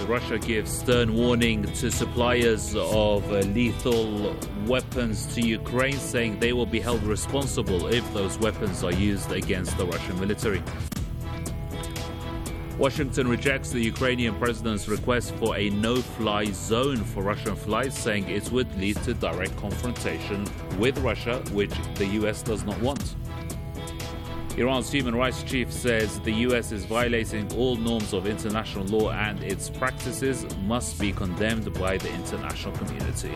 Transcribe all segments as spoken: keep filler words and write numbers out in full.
Russia gives stern warning to suppliers of uh, lethal weapons to Ukraine, saying they will be held responsible if those weapons are used against the Russian military. Washington rejects the Ukrainian president's request for a no-fly zone for Russian flights, saying it would lead to direct confrontation with Russia, which the U S does not want. Iran's human rights chief says the U S is violating all norms of international law and its practices must be condemned by the international community.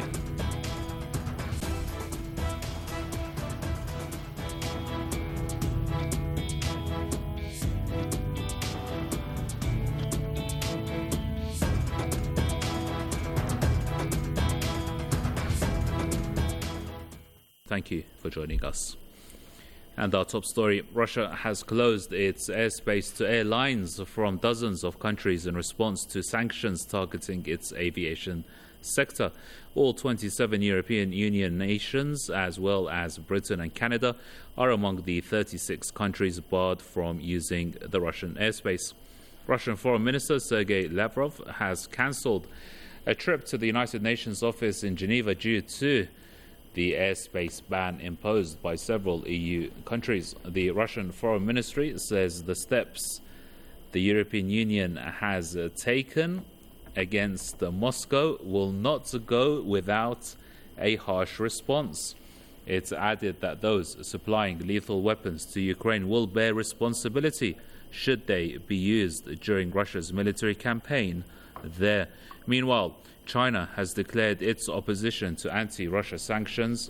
Thank you for joining us. And our top story, Russia has closed its airspace to airlines from dozens of countries in response to sanctions targeting its aviation sector. All twenty-seven European Union nations, as well as Britain and Canada, are among the thirty-six countries barred from using the Russian airspace. Russian Foreign Minister Sergei Lavrov has cancelled a trip to the United Nations office in Geneva due to the airspace ban imposed by several E U countries. The Russian Foreign Ministry says the steps the European Union has uh, taken against uh, Moscow will not go without a harsh response. It's added that those supplying lethal weapons to Ukraine will bear responsibility should they be used during Russia's military campaign there. Meanwhile, China has declared its opposition to anti-Russia sanctions.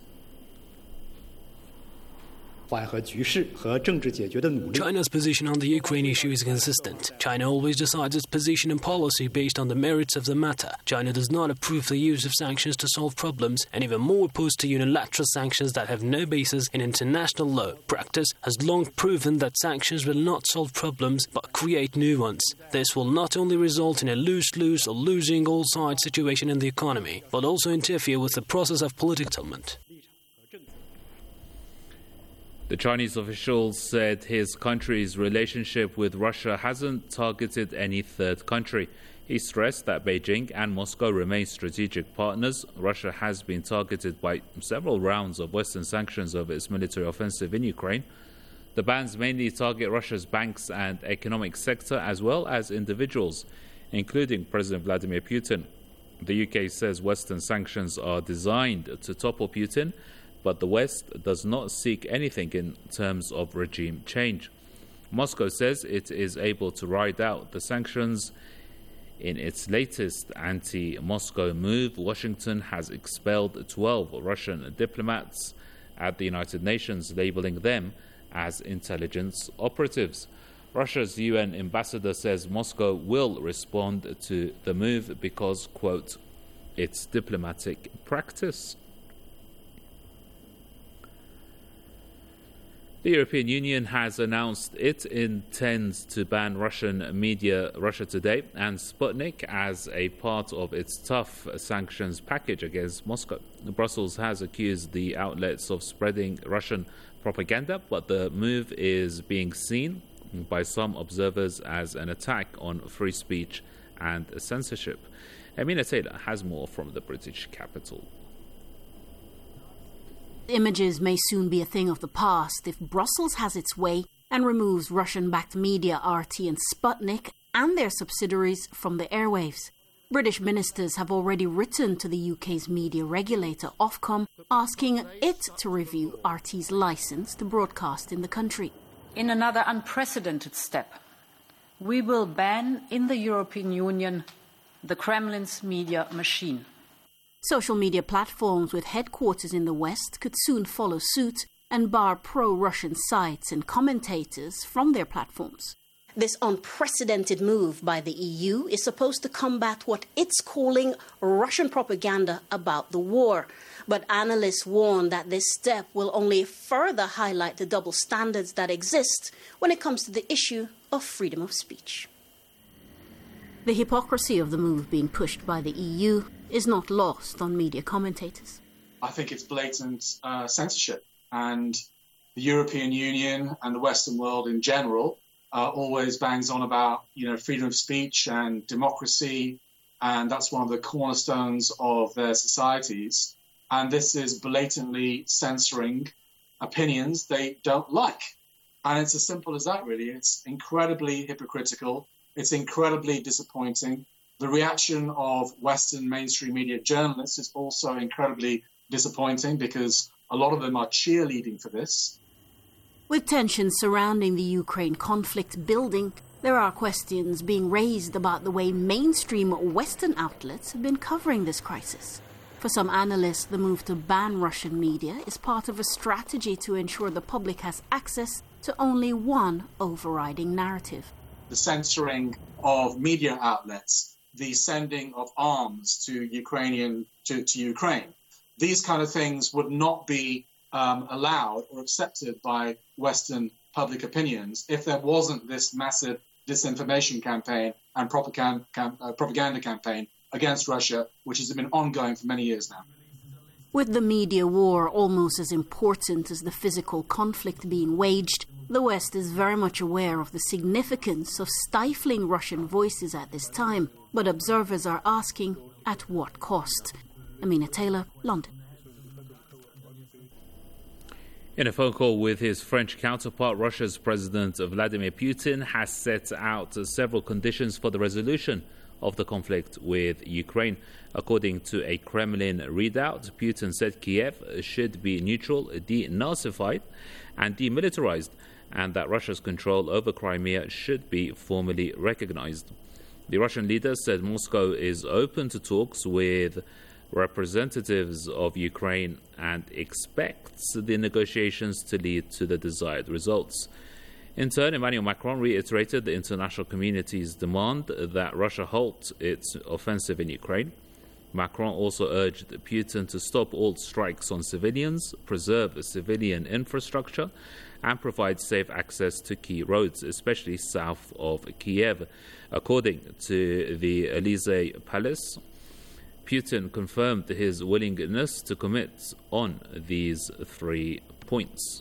China's position on the Ukraine issue is consistent. China always decides its position and policy based on the merits of the matter. China does not approve the use of sanctions to solve problems, and even more opposed to unilateral sanctions that have no basis in international law. Practice has long proven that sanctions will not solve problems but create new ones. This will not only result in a lose-lose or losing all sides situation in the economy, but also interfere with the process of political settlement. The Chinese official said his country's relationship with Russia hasn't targeted any third country. He stressed that Beijing and Moscow remain strategic partners. Russia has been targeted by several rounds of Western sanctions over its military offensive in Ukraine. The bans mainly target Russia's banks and economic sector as well as individuals, including President Vladimir Putin. The U K says Western sanctions are designed to topple Putin, but the West does not seek anything in terms of regime change. Moscow says it is able to ride out the sanctions. In its latest anti-Moscow move, Washington has expelled twelve Russian diplomats at the United Nations, labeling them as intelligence operatives. Russia's U N ambassador says Moscow will respond to the move because, quote, it's diplomatic practice. The European Union has announced it intends to ban Russian media Russia Today and Sputnik as a part of its tough sanctions package against Moscow. Brussels has accused the outlets of spreading Russian propaganda, but the move is being seen by some observers as an attack on free speech and censorship. Amina Taylor has more from the British capital. Images may soon be a thing of the past if Brussels has its way and removes Russian-backed media R T and Sputnik and their subsidiaries from the airwaves. British ministers have already written to the U K's media regulator Ofcom asking it to review R T's licence to broadcast in the country. In another unprecedented step, we will ban in the European Union the Kremlin's media machine. Social media platforms with headquarters in the West could soon follow suit and bar pro-Russian sites and commentators from their platforms. This unprecedented move by the E U is supposed to combat what it's calling Russian propaganda about the war. But analysts warn that this step will only further highlight the double standards that exist when it comes to the issue of freedom of speech. The hypocrisy of the move being pushed by the E U is not lost on media commentators. I think it's blatant uh, censorship, and the European Union and the Western world in general uh, always bangs on about, you know, freedom of speech and democracy and that's one of the cornerstones of their societies. And this is blatantly censoring opinions they don't like. And it's as simple as that, really. It's incredibly hypocritical. It's incredibly disappointing. The reaction of Western mainstream media journalists is also incredibly disappointing because a lot of them are cheerleading for this. With tensions surrounding the Ukraine conflict building, there are questions being raised about the way mainstream Western outlets have been covering this crisis. For some analysts, the move to ban Russian media is part of a strategy to ensure the public has access to only one overriding narrative. The censoring of media outlets, the sending of arms to Ukrainian to, to Ukraine. These kind of things would not be um, allowed or accepted by Western public opinions if there wasn't this massive disinformation campaign and propaganda, cam- uh, propaganda campaign against Russia, which has been ongoing for many years now. With the media war almost as important as the physical conflict being waged, the West is very much aware of the significance of stifling Russian voices at this time, but observers are asking, at what cost? Amina Taylor, London. In a phone call with his French counterpart, Russia's President Vladimir Putin has set out several conditions for the resolution of the conflict with Ukraine. According to a Kremlin readout, Putin said Kiev should be neutral, denazified and demilitarized, and that Russia's control over Crimea should be formally recognized. The Russian leader said Moscow is open to talks with representatives of Ukraine and expects the negotiations to lead to the desired results. In turn, Emmanuel Macron reiterated the international community's demand that Russia halt its offensive in Ukraine. Macron also urged Putin to stop all strikes on civilians, preserve civilian infrastructure, and provide safe access to key roads, especially south of Kiev. According to the Elysee Palace, Putin confirmed his willingness to commit on these three points.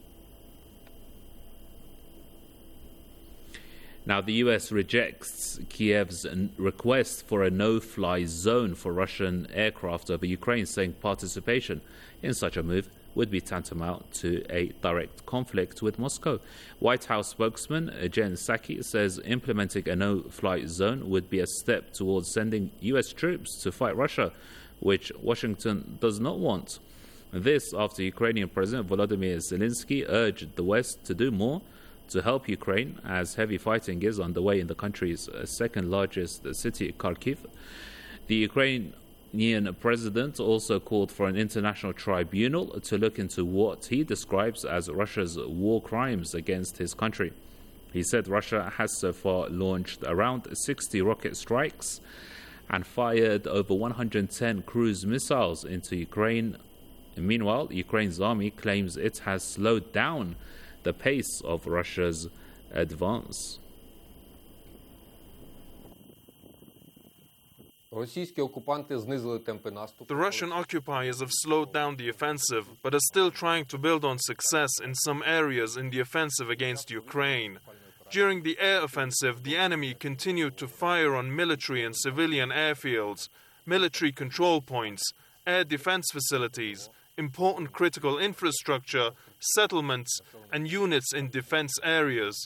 Now, the U S rejects Kiev's request for a no-fly zone for Russian aircraft over Ukraine, saying participation in such a move would be tantamount to a direct conflict with Moscow. White House spokesman Jen Psaki says implementing a no-fly zone would be a step towards sending U S troops to fight Russia, which Washington does not want. This after Ukrainian President Volodymyr Zelensky urged the West to do more to help Ukraine, as heavy fighting is underway in the country's second largest city, Kharkiv. The Ukrainian president also called for an international tribunal to look into what he describes as Russia's war crimes against his country. He said Russia has so far launched around sixty rocket strikes and fired over one hundred ten cruise missiles into Ukraine. Meanwhile, Ukraine's army claims it has slowed down the pace of Russia's advance. The Russian occupiers have slowed down the offensive, but are still trying to build on success in some areas in the offensive against Ukraine. During the air offensive, the enemy continued to fire on military and civilian airfields, military control points, air defense facilities, important critical infrastructure, settlements, and units in defense areas.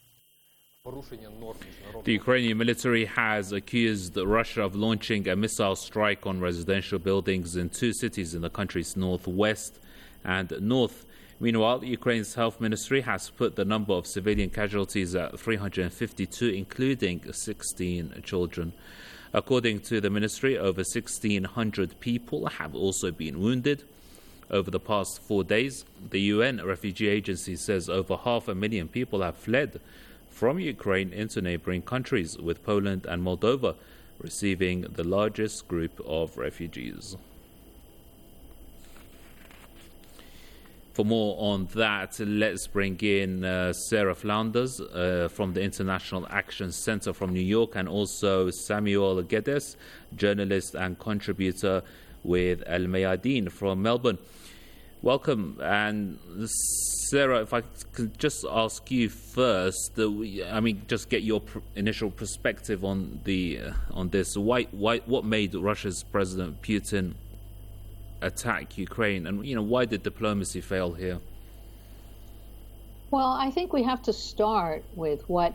The Ukrainian military has accused Russia of launching a missile strike on residential buildings in two cities in the country's northwest and north. Meanwhile, Ukraine's health ministry has put the number of civilian casualties at three hundred fifty-two, including sixteen children. According to the ministry, over sixteen hundred people have also been wounded. Over the past four days, the U N Refugee Agency says over half a million people have fled from Ukraine into neighboring countries, with Poland and Moldova receiving the largest group of refugees. For more on that, let's bring in uh, Sarah Flounders uh, from the International Action Center from New York, and also Samuel Geddes, journalist and contributor with Al Mayadeen from Melbourne. Welcome. And Sarah, if I could just ask you first, uh, I mean, just get your pr- initial perspective on the uh, on this. Why, why, what made Russia's President Putin attack Ukraine, and you know, why did diplomacy fail here? Well, I think we have to start with what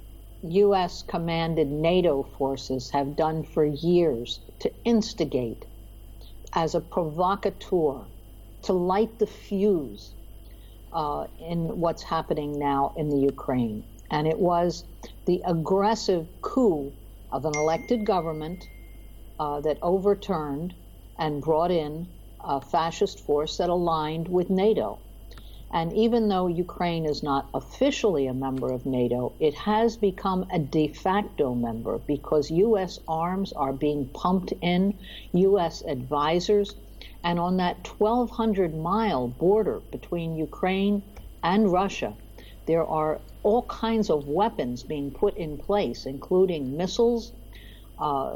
U S commanded NATO forces have done for years to instigate as a provocateur, to light the fuse uh, in what's happening now in the Ukraine. And it was the aggressive coup of an elected government uh, that overturned and brought in a fascist force that aligned with NATO. And even though Ukraine is not officially a member of NATO, it has become a de facto member because U S arms are being pumped in, U S advisors, and on that twelve hundred mile border between Ukraine and Russia, there are all kinds of weapons being put in place, including missiles, uh,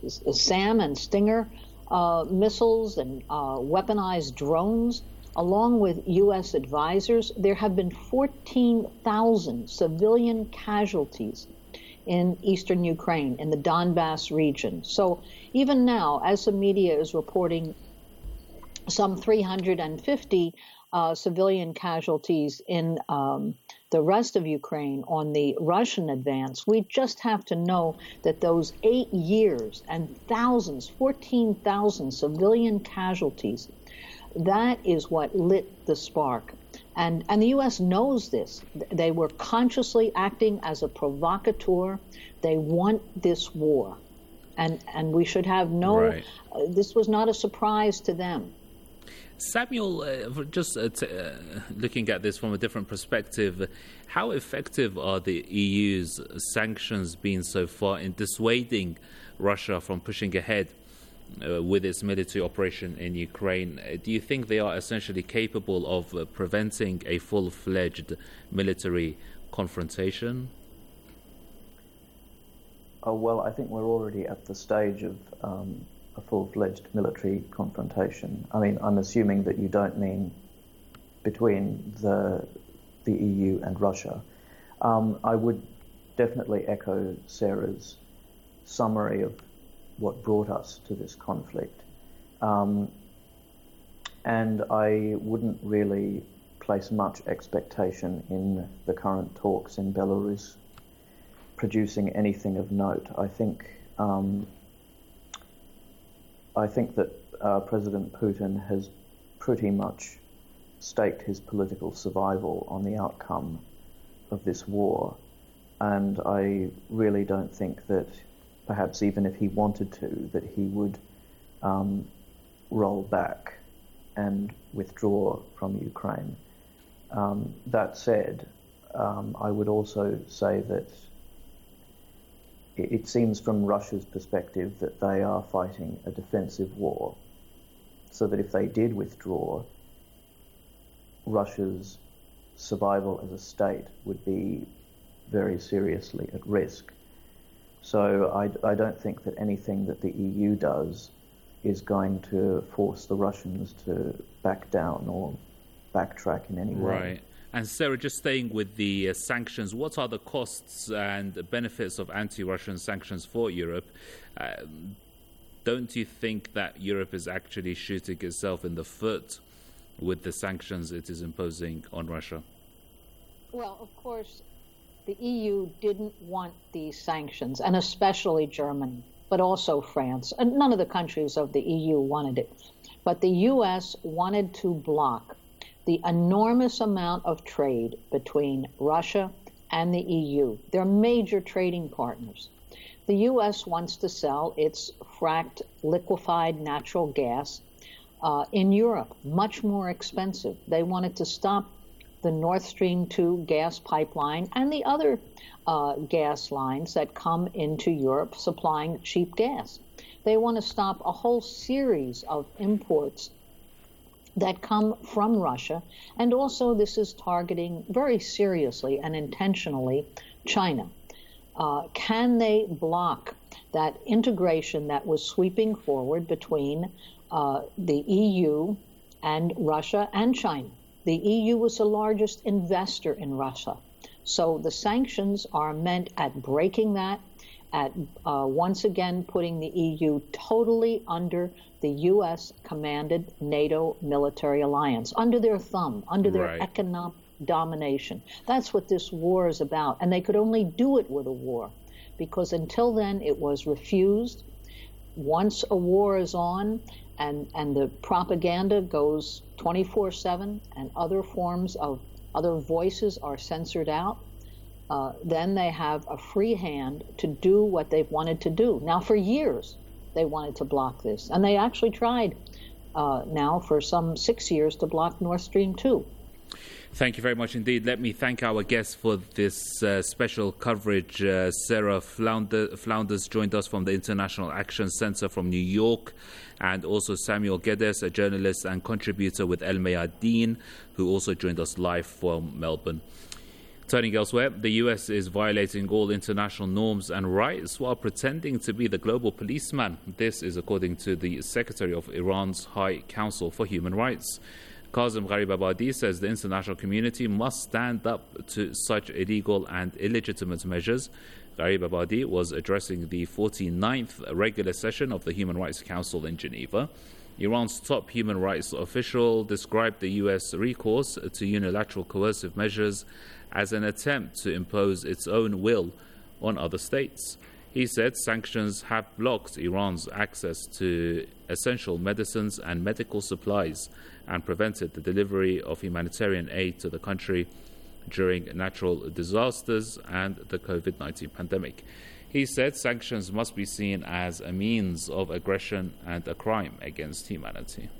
SAM and Stinger uh, missiles, and uh, weaponized drones. Along with U S advisors, there have been fourteen thousand civilian casualties in eastern Ukraine, in the Donbass region. So even now, as the media is reporting some three hundred fifty uh, civilian casualties in um, the rest of Ukraine on the Russian advance, we just have to know that those eight years and thousands, fourteen thousand civilian casualties, that is what lit the spark. And, and the U S knows this. They were consciously acting as a provocateur. They want this war. And, and we should have no, right. uh, this was not a surprise to them. Samuel, uh, just uh, t- uh, looking at this from a different perspective, how effective are the E U's sanctions been so far in dissuading Russia from pushing ahead uh, with its military operation in Ukraine? Uh, do you think they are essentially capable of uh, preventing a full-fledged military confrontation? Oh, well, I think we're already at the stage of um, a full-fledged military confrontation. I mean, I'm assuming that you don't mean between the the E U and Russia. Um, I would definitely echo Sarah's summary of what brought us to this conflict. Um, and I wouldn't really place much expectation in the current talks in Belarus producing anything of note. I think um, I think that uh, President Putin has pretty much staked his political survival on the outcome of this war, and I really don't think that perhaps even if he wanted to, that he would um, roll back and withdraw from Ukraine. Um, that said, um, I would also say that it seems from Russia's perspective that they are fighting a defensive war, so that if they did withdraw, Russia's survival as a state would be very seriously at risk. So I, I don't think that anything that the E U does is going to force the Russians to back down or backtrack in any way. Right. And Sarah, just staying with the uh, sanctions, what are the costs and benefits of anti-Russian sanctions for Europe? Uh, don't you think that Europe is actually shooting itself in the foot with the sanctions it is imposing on Russia? Well, of course, the E U didn't want these sanctions, and especially Germany, but also France. And none of the countries of the E U wanted it. But the U S wanted to block the enormous amount of trade between Russia and the E U. They're major trading partners. The U S wants to sell its fracked liquefied natural gas uh, in Europe, much more expensive. They wanted to stop the Nord Stream two gas pipeline and the other uh, gas lines that come into Europe supplying cheap gas. They want to stop a whole series of imports that come from Russia, and also this is targeting very seriously and intentionally China. Uh, can they block that integration that was sweeping forward between uh, the E U and Russia and China. The E U was the largest investor in Russia. So the sanctions are meant at breaking that, at uh, once again putting the E U totally under the U S-commanded NATO military alliance, under their thumb, under their right. economic domination. That's what this war is about. And they could only do it with a war, because until then it was refused. Once a war is on and, and the propaganda goes twenty-four seven and other forms of other voices are censored out, uh, then they have a free hand to do what they've wanted to do. Now, for years, they wanted to block this. And they actually tried uh, now for some six years to block Nord Stream two. Thank you very much indeed. Let me thank our guests for this uh, special coverage. Uh, Sarah Flounder, Flounders joined us from the International Action Center from New York, and also Samuel Geddes, a journalist and contributor with El Mayadeen, who also joined us live from Melbourne. Turning elsewhere, the U S is violating all international norms and rights while pretending to be the global policeman. This is according to the Secretary of Iran's High Council for Human Rights. Kazem Gharibabadi says the international community must stand up to such illegal and illegitimate measures. Gharibabadi was addressing the forty-ninth regular session of the Human Rights Council in Geneva. Iran's top human rights official described the U S recourse to unilateral coercive measures as an attempt to impose its own will on other states. He said sanctions have blocked Iran's access to essential medicines and medical supplies and prevented the delivery of humanitarian aid to the country during natural disasters and the COVID nineteen pandemic. He said sanctions must be seen as a means of aggression and a crime against humanity.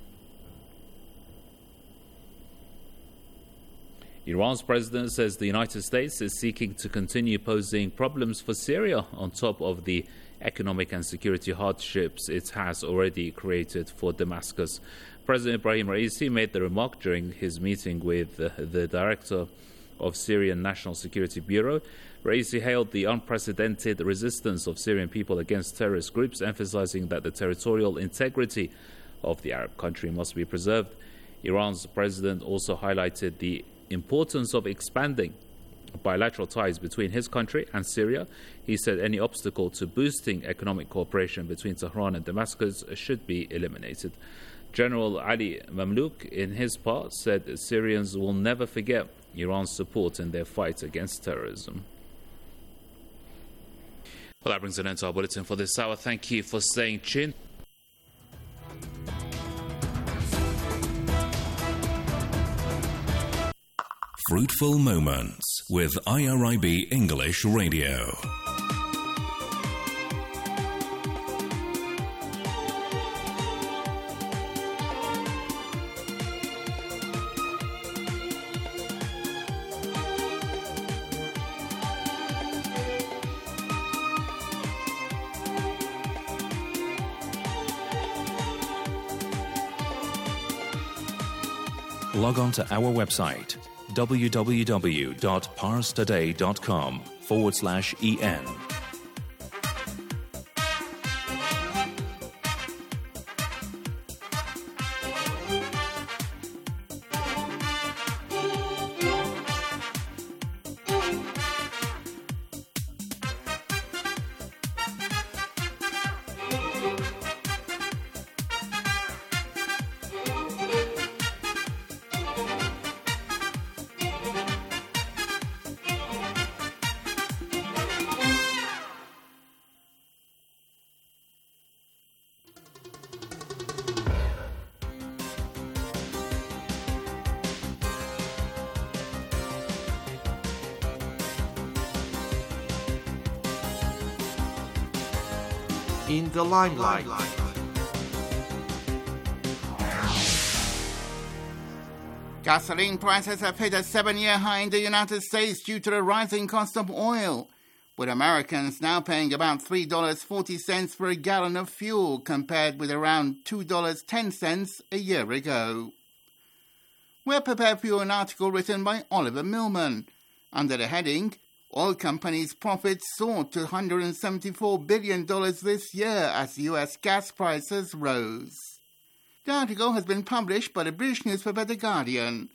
Iran's president says the United States is seeking to continue posing problems for Syria on top of the economic and security hardships it has already created for Damascus. President Ibrahim Raisi made the remark during his meeting with uh, the director of Syrian National Security Bureau. Raisi hailed the unprecedented resistance of Syrian people against terrorist groups, emphasizing that the territorial integrity of the Arab country must be preserved. Iran's president also highlighted the importance of expanding bilateral ties between his country and Syria. He said any obstacle to boosting economic cooperation between Tehran and Damascus should be eliminated. General Ali Mamlouk, in his part, said Syrians will never forget Iran's support in their fight against terrorism. Well, that brings an end to our bulletin for this hour. Thank you for staying tuned. Fruitful Moments with I R I B English Radio. Log on to our website www.parstoday.com forward slash en. In the limelight. Gasoline prices have hit a seven-year high in the United States due to the rising cost of oil, with Americans now paying about three dollars and forty cents for a gallon of fuel compared with around two dollars and ten cents a year ago. We're prepared for you an article written by Oliver Millman under the heading Oil companies' profits soared to one hundred seventy-four billion dollars this year as U S gas prices rose. The article has been published by the British newspaper The Guardian.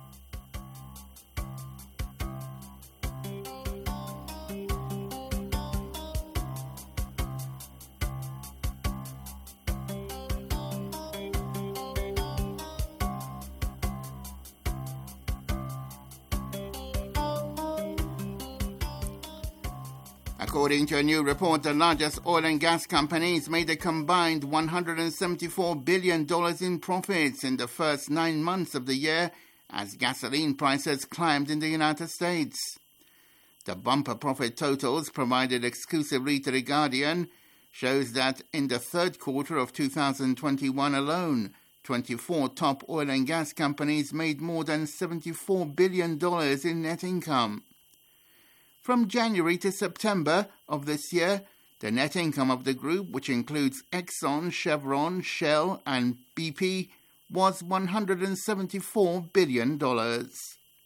According to a new report, the largest oil and gas companies made a combined one hundred seventy-four billion dollars in profits in the first nine months of the year as gasoline prices climbed in the United States. The bumper profit totals provided exclusively to The Guardian shows that in the third quarter of two thousand twenty-one alone, twenty-four top oil and gas companies made more than seventy-four billion dollars in net income. From January to September of this year, the net income of the group, which includes Exxon, Chevron, Shell and B P, was one hundred seventy-four billion dollars.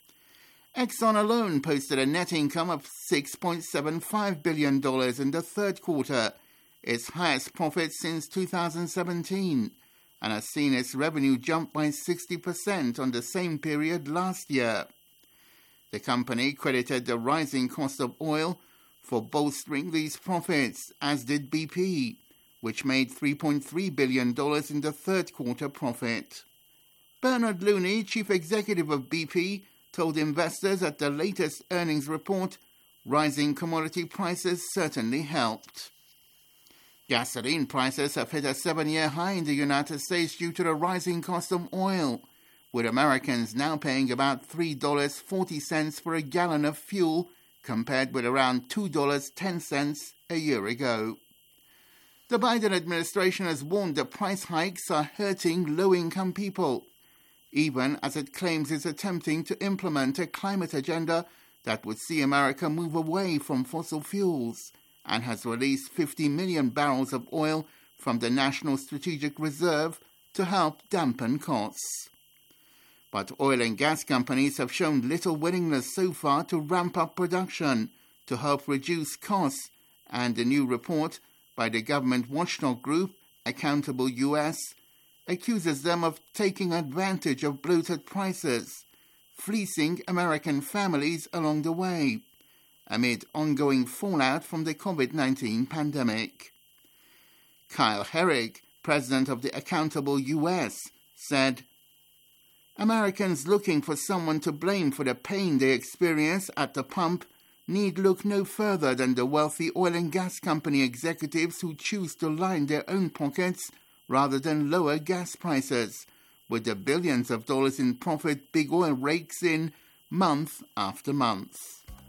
Exxon alone posted a net income of six point seven five billion dollars in the third quarter, its highest profit since two thousand seventeen, and has seen its revenue jump by sixty percent on the same period last year. The company credited the rising cost of oil for bolstering these profits, as did B P, which made three point three billion dollars in the third quarter profit. Bernard Looney, chief executive of B P, told investors at the latest earnings report rising commodity prices certainly helped. Gasoline prices have hit a seven-year high in the United States due to the rising cost of oil, with Americans now paying about three dollars and forty cents for a gallon of fuel, compared with around two dollars and ten cents a year ago. The Biden administration has warned that price hikes are hurting low-income people, even as it claims it's attempting to implement a climate agenda that would see America move away from fossil fuels, and has released fifty million barrels of oil from the National Strategic Reserve to help dampen costs. But oil and gas companies have shown little willingness so far to ramp up production to help reduce costs, and a new report by the government watchdog group Accountable U S accuses them of taking advantage of bloated prices, fleecing American families along the way, amid ongoing fallout from the COVID nineteen pandemic. Kyle Herrig, president of the Accountable U S, said, "Americans looking for someone to blame for the pain they experience at the pump need look no further than the wealthy oil and gas company executives who choose to line their own pockets rather than lower gas prices, with the billions of dollars in profit big oil rakes in month after month."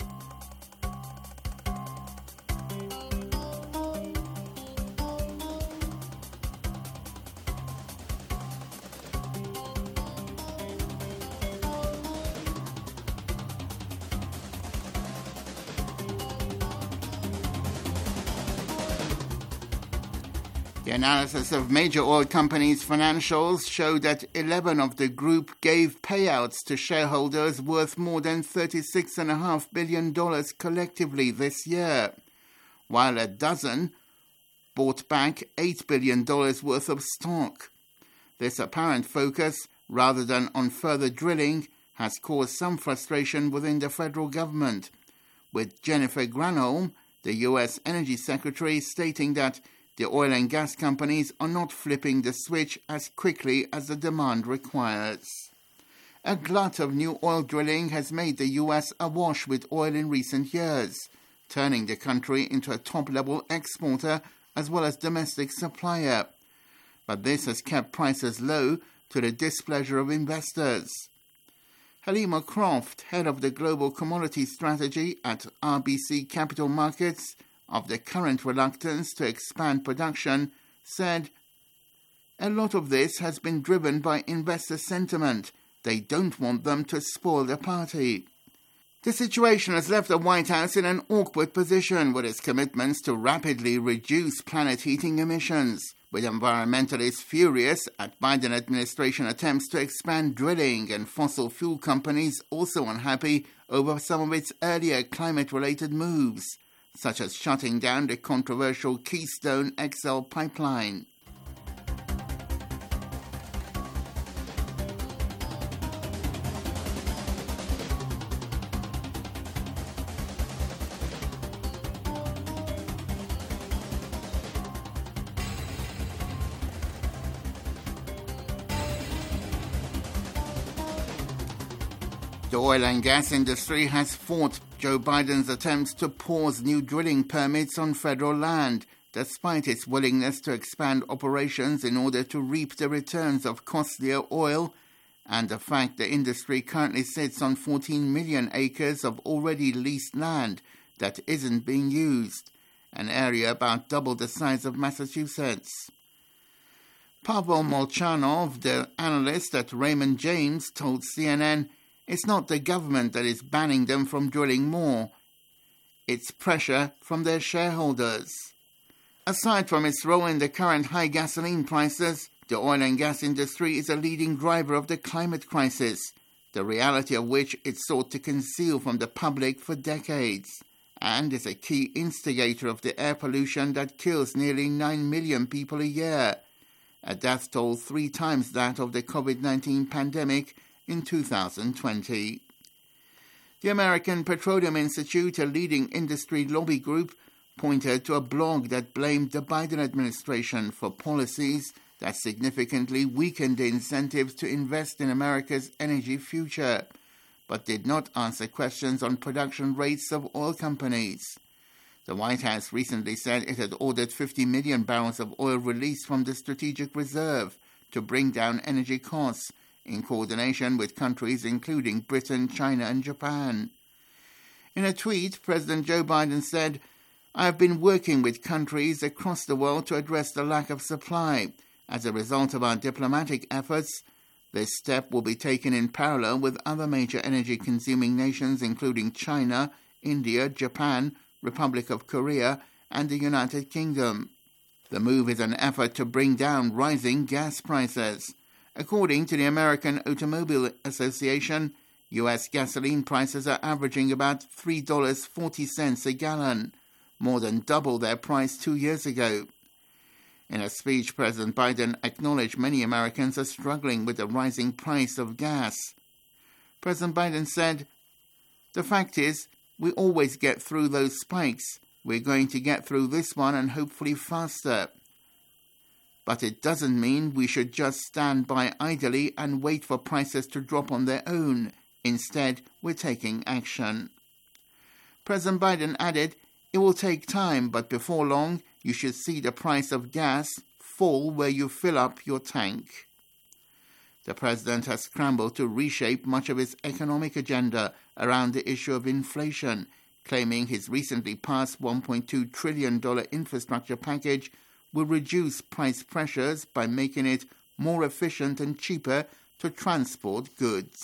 The analysis of major oil companies' financials showed that eleven of the group gave payouts to shareholders worth more than thirty-six point five billion dollars collectively this year, while a dozen bought back eight billion dollars worth of stock. This apparent focus, rather than on further drilling, has caused some frustration within the federal government, with Jennifer Granholm, the U S Energy Secretary, stating that the oil and gas companies are not flipping the switch as quickly as the demand requires. A glut of new oil drilling has made the U S awash with oil in recent years, turning the country into a top-level exporter as well as domestic supplier. But this has kept prices low to the displeasure of investors. Halima Croft, head of the Global Commodity Strategy at R B C Capital Markets, of the current reluctance to expand production, said, "A lot of this has been driven by investor sentiment. They don't want them to spoil the party." The situation has left the White House in an awkward position with its commitments to rapidly reduce planet heating emissions, with environmentalists furious at Biden administration attempts to expand drilling and fossil fuel companies also unhappy over some of its earlier climate-related moves, such as shutting down the controversial Keystone X L pipeline. The oil and gas industry has fought Joe Biden's attempts to pause new drilling permits on federal land, despite its willingness to expand operations in order to reap the returns of costlier oil, and the fact the industry currently sits on fourteen million acres of already leased land that isn't being used, an area about double the size of Massachusetts. Pavel Molchanov, the analyst at Raymond James, told C N N it's not the government that is banning them from drilling more. It's pressure from their shareholders. Aside from its role in the current high gasoline prices, the oil and gas industry is a leading driver of the climate crisis, the reality of which it sought to conceal from the public for decades, and is a key instigator of the air pollution that kills nearly nine million people a year, a death toll three times that of the COVID nineteen pandemic in two thousand twenty. The American Petroleum Institute, a leading industry lobby group, pointed to a blog that blamed the Biden administration for policies that significantly weakened the incentives to invest in America's energy future, but did not answer questions on production rates of oil companies. The White House recently said it had ordered fifty million barrels of oil released from the strategic reserve to bring down energy costs, in coordination with countries including Britain, China, and Japan. In a tweet, President Joe Biden said, "I have been working with countries across the world to address the lack of supply. As a result of our diplomatic efforts, this step will be taken in parallel with other major energy-consuming nations including China, India, Japan, Republic of Korea, and the United Kingdom." The move is an effort to bring down rising gas prices. According to the American Automobile Association, U S gasoline prices are averaging about three dollars and forty cents a gallon, more than double their price two years ago. In a speech, President Biden acknowledged many Americans are struggling with the rising price of gas. President Biden said, "The fact is, we always get through those spikes. We're going to get through this one and hopefully faster. But it doesn't mean we should just stand by idly and wait for prices to drop on their own. Instead, we're taking action." President Biden added, "It will take time, but before long, you should see the price of gas fall where you fill up your tank." The president has scrambled to reshape much of his economic agenda around the issue of inflation, claiming his recently passed one point two trillion dollars infrastructure package will reduce price pressures by making it more efficient and cheaper to transport goods.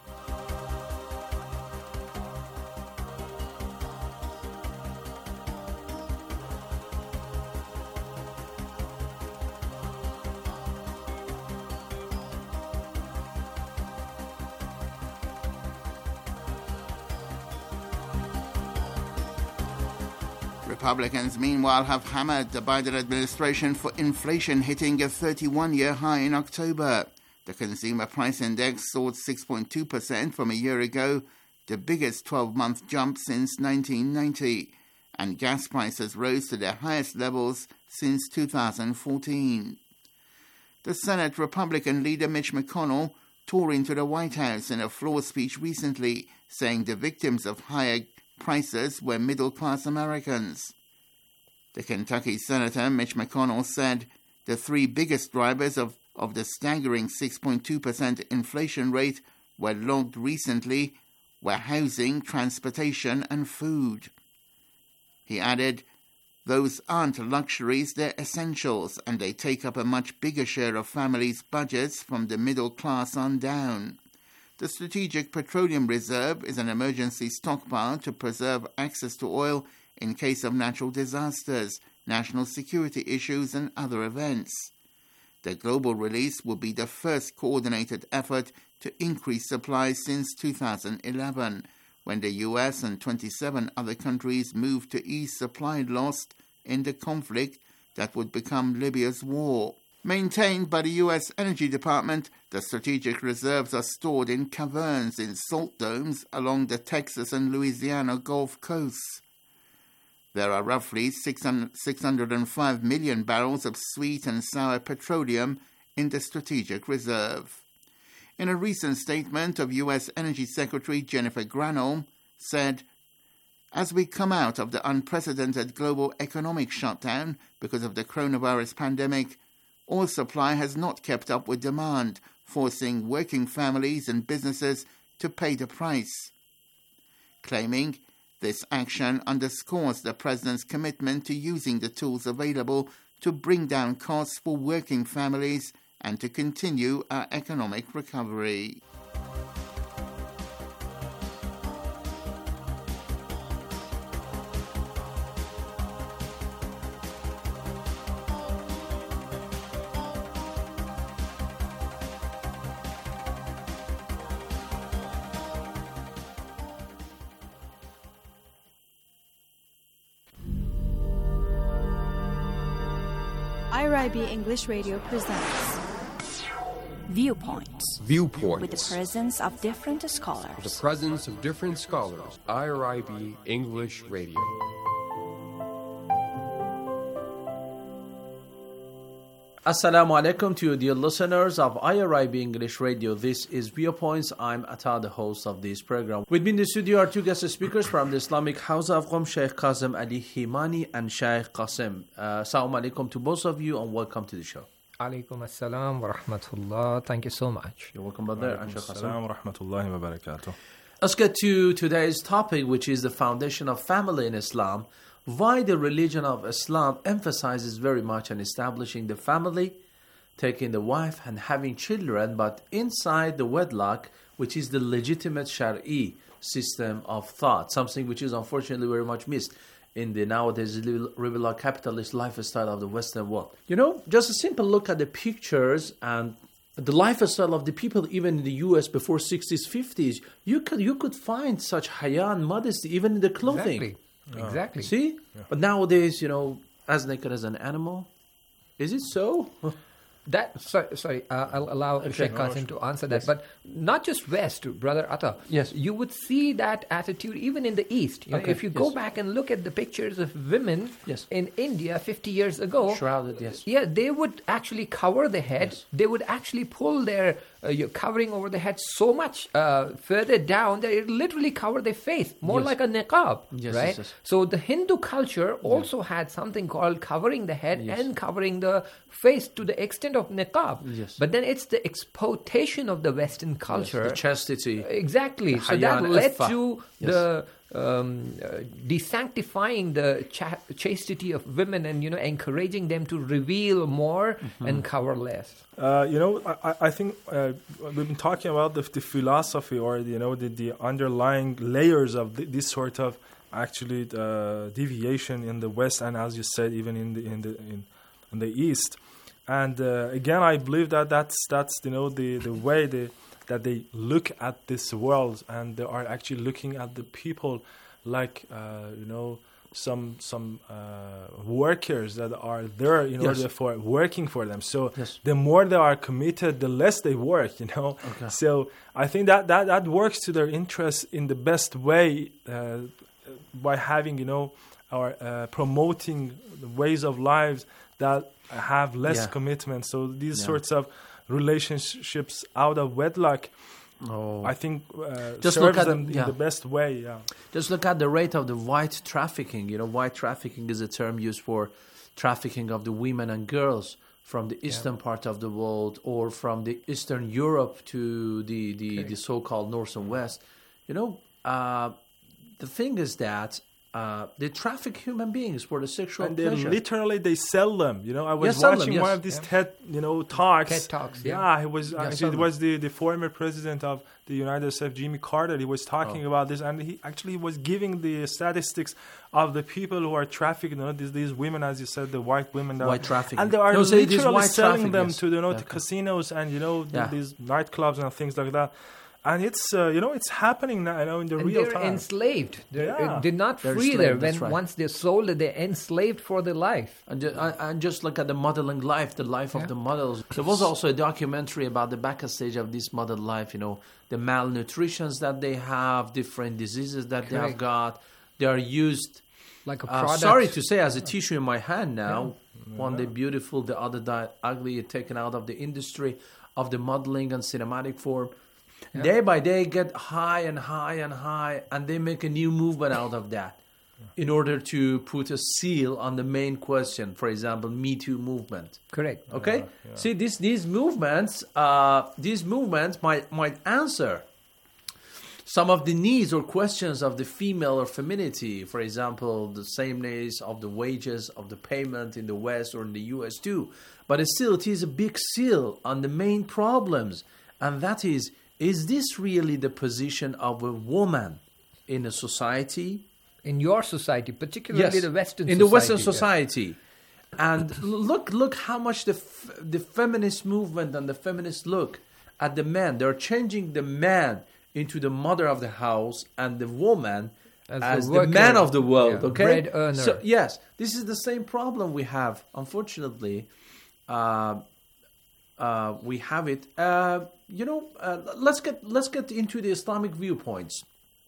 Republicans, meanwhile, have hammered the Biden administration for inflation hitting a thirty-one-year high in October. The Consumer Price Index soared six point two percent from a year ago, the biggest twelve-month jump since nineteen ninety, and gas prices rose to their highest levels since two thousand fourteen. The Senate Republican leader Mitch McConnell tore into the White House in a floor speech recently, saying the victims of higher prices were middle-class Americans. The Kentucky Senator Mitch McConnell said the three biggest drivers of, of the staggering six point two percent inflation rate were logged recently were housing, transportation, and food. He added, "Those aren't luxuries, they're essentials, and they take up a much bigger share of families' budgets from the middle class on down." The Strategic Petroleum Reserve is an emergency stockpile to preserve access to oil in case of natural disasters, national security issues, and other events. The global release will be the first coordinated effort to increase supply since two thousand eleven, when the U S and twenty-seven other countries moved to ease supply lost in the conflict that would become Libya's war. Maintained by the U S Energy Department, the strategic reserves are stored in caverns in salt domes along the Texas and Louisiana Gulf coasts. There are roughly six hundred five million barrels of sweet and sour petroleum in the strategic reserve. in a recent statement of U S Energy Secretary Jennifer Granholm, said, "As we come out of the unprecedented global economic shutdown because of the coronavirus pandemic, oil supply has not kept up with demand, forcing working families and businesses to pay the price," claiming this action underscores the President's commitment to using the tools available to bring down costs for working families and to continue our economic recovery. I R I B English Radio presents Viewpoints. Viewpoints. With the presence of different scholars. With the presence of different scholars. I R I B English Radio. Assalamu alaikum to you, dear listeners of I R I B English Radio. This is Viewpoints. I'm Atta, the host of this program. With me in the studio are two guest speakers from the Islamic House of Qom, Sheikh Kazim Ali Himani and Sheikh Qasim. Uh, Assalamu alaikum to both of you and welcome to the show. Alaikum assalam wa rahmatullah. Thank you so much. You're welcome, brother. And Sheikh Qasim. Wa rahmatullahi wa barakatuh. Let's get to today's topic, which is the foundation of family in Islam. Why the religion of Islam emphasizes very much on establishing the family, taking the wife and having children, but inside the wedlock, which is the legitimate Shari'i system of thought, something which is unfortunately very much missed in the nowadays liberal capitalist lifestyle of the Western world. You know, just a simple look at the pictures and the lifestyle of the people even in the U S before sixties, fifties, you could you could find such haya and modesty even in the clothing. Exactly. Exactly. See? Yeah. But nowadays, you know, as naked as an animal. Is it so? That sorry, sorry uh, I'll allow okay. Sheikh Qasim to answer that. Yes. But not just West, Brother Atta. Yes. You would see that attitude even in the East. You okay. know, if you yes. go back and look at the pictures of women yes. in India fifty years ago. Shrouded, yes. Yeah, they would actually cover the head. Yes. They would actually pull their uh, covering over the head so much uh, further down that it literally covered their face, more yes. like a niqab. Yes, right? Yes, yes. So the Hindu culture also yeah. had something called covering the head yes. and covering the face to the extent of niqab. Yes. But then it's the exploitation of the Western culture. Yes, the chastity. Exactly. The so that led ifa. to yes. the um, uh, desanctifying the cha- chastity of women and, you know, encouraging them to reveal more mm-hmm. and cover less. Uh, you know, I, I think uh, we've been talking about the, the philosophy or, you know, the, the underlying layers of the, this sort of actually uh, deviation in the West and, as you said, even in the in the in, in the East. And uh, again, I believe that that's that's you know the the way they that they look at this world, and they are actually looking at the people like uh, you know some some uh, workers that are there in yes. order for working for them. So yes. the more they are committed, the less they work. You know. Okay. So I think that, that that works to their interests in the best way uh, by having you know or uh, promoting the ways of lives that have less yeah. commitment. So these yeah. sorts of relationships out of wedlock, oh. I think, uh, Just serves look at them the, in yeah. the best way. Yeah. Just look at the rate of the white trafficking. You know, white trafficking is a term used for trafficking of the women and girls from the eastern yeah. part of the world or from the Eastern Europe to the, the, okay. the so-called North and West. You know, uh, the thing is that Uh, they traffic human beings for the sexual and they pleasure. Literally, they sell them. You know, I was yes, watching them, yes. one of these yeah. TED, you know, talks. TED talks. Yeah, yeah he was. Yeah, actually, it was the, the former president of the United States, Jimmy Carter. He was talking oh. about this, and he actually was giving the statistics of the people who are trafficked. You know, these these women, as you said, the white women. That white trafficking. And they are no, literally selling them yes. to you know yeah, to casinos and you know yeah. these nightclubs and things like that. And it's uh, you know it's happening now, you know, in the and real they're time. enslaved. They're, yeah. they're not they're free enslaved, there. When right. once they're sold, they're enslaved for their life. And just, and just look at the modeling life, the life yeah. of the models. There was also a documentary about the backstage of this model life. You know, the malnutritions that they have, different diseases that Correct. they have got. They are used Like a Uh, product. sorry to say, as a tissue in my hand now, Yeah. one day beautiful, the other day ugly, taken out of the industry of the modeling and cinematic form. Yeah. Day by day, get high and high and high, and they make a new movement out of that in order to put a seal on the main question. For example, Me Too movement. Correct. Okay. Yeah, yeah. See, these these movements, uh, these movements might might answer some of the needs or questions of the female or femininity. For example, the sameness of the wages, of the payment in the West or in the U S too. But it still, it is a big seal on the main problems. And that is, is this really the position of a woman in a society? In your society, particularly Yes, the Western in society. the Western yeah. society. And look, look how much the f- the feminist movement and the feminists look at the man. They're changing the man into the mother of the house and the woman As as, the the, worker, man of the world. yeah, okay, bread earner. So yes, this is the same problem we have. Unfortunately, uh, uh, we have it. Uh, you know, uh, let's get let's get into the Islamic viewpoints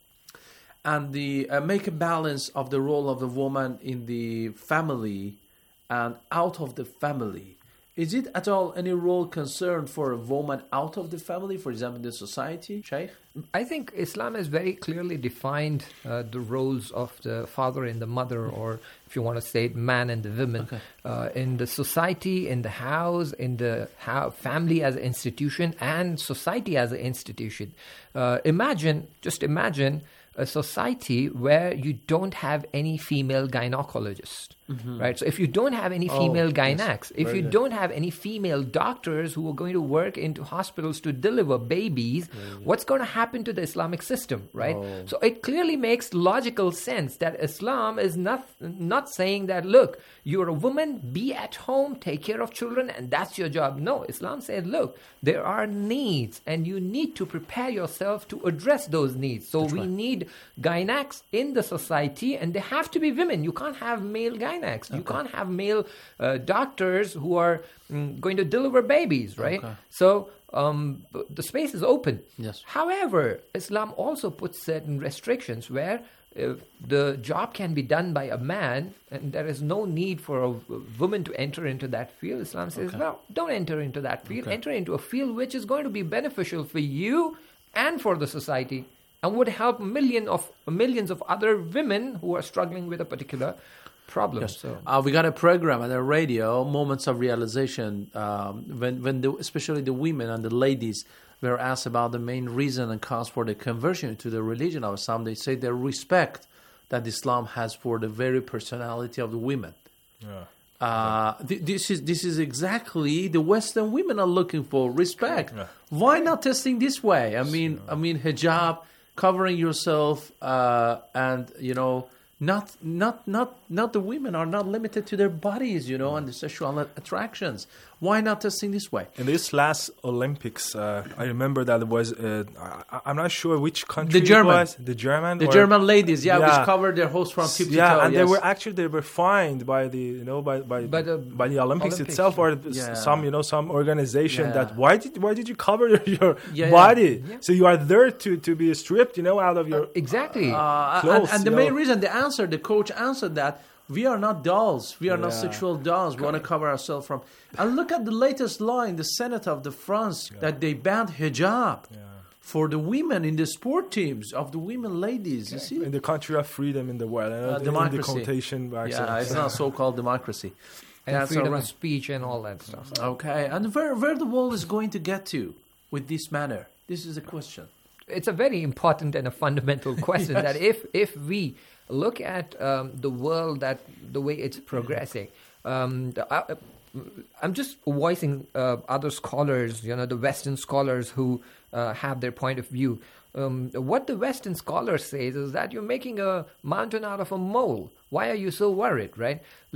and the uh, make a balance of the role of the woman in the family and out of the family. Is it at all any role concerned for a woman out of the family, for example, in the society, Sheikh? I think Islam has very clearly defined uh, the roles of the father and the mother, or if you want to say it, man and the woman, Okay. uh, in the society, in the house, in the ho- family as an institution, and society as an institution. Uh, imagine, just imagine a society where you don't have any female gynecologist. Mhm. Right, so if you don't have any Oh, female yes. gynacs, if Very you good. don't have any female doctors who are going to work into hospitals to deliver babies, what's going to happen to the Islamic system, right? Oh. So it clearly makes logical sense that Islam is not not saying that, look, you're a woman, be at home, take care of children, and that's your job. No, Islam says, look, there are needs, and you need to prepare yourself to address those needs. So we need gynacs in the society, and they have to be women. You can't have male gynacs. You can't have male uh, doctors who are mm, going to deliver babies, right? Okay. So um, b- the space is open. Yes. However, Islam also puts certain restrictions where uh, the job can be done by a man, and there is no need for a w- woman to enter into that field. Islam says, Okay. no, don't enter into that field. Okay. Enter into a field which is going to be beneficial for you and for the society, and would help million of millions of other women who are struggling with a particular problem. Yes. So. Uh, we got a program on the radio, Moments of Realization, um, when, when the, especially the women and the ladies were asked about the main reason and cause for the conversion to the religion of Islam. They say they respect that Islam has for the very personality of the women. Yeah. Uh, th- this is this is exactly the Western women are looking for, respect. Yeah. Why not testing this way? I mean, I mean hijab, covering yourself, uh, and you know, not not not not the women are not limited to their bodies, you know, and the sexual attractions. Why not testing this way? In this last Olympics, uh, I remember that it was, uh, I, I'm not sure which country The German. it was. The German. The or- German ladies, yeah, which covered their host from tip to Yeah, toe. and they yes. were actually they were fined by the you know by by By the by the Olympics, Olympics, itself or yeah. s- some you know some organization Yeah. that why did why did you cover your Yeah, yeah. body? Yeah. So you are there to to be stripped, you know, out of your Exactly. Uh, and, clothes, and the you main know. reason, the answer, the coach answered that we are not dolls. We are not Yeah. sexual dolls. We want to cover ourselves from. And look at the latest law in the Senate of the France that they banned hijab for the women in the sport teams of the women ladies. You see, in the country of freedom in the world, you know, Uh, in the democracy. quotation marks. Yeah, it's not so-called democracy. and That's freedom all right. of speech and all that stuff. Okay, and where where the world is going to get to with this matter? This is the question. It's a very important and a fundamental question. Yes. That if if we look at um, the world, that the way it's progressing, um, the, uh, I'm just voicing uh, other scholars, you know, the Western scholars who uh, have their point of view. Um, what the Western scholar says is that you're making a mountain out of a mole. Why are you so worried, right? Look,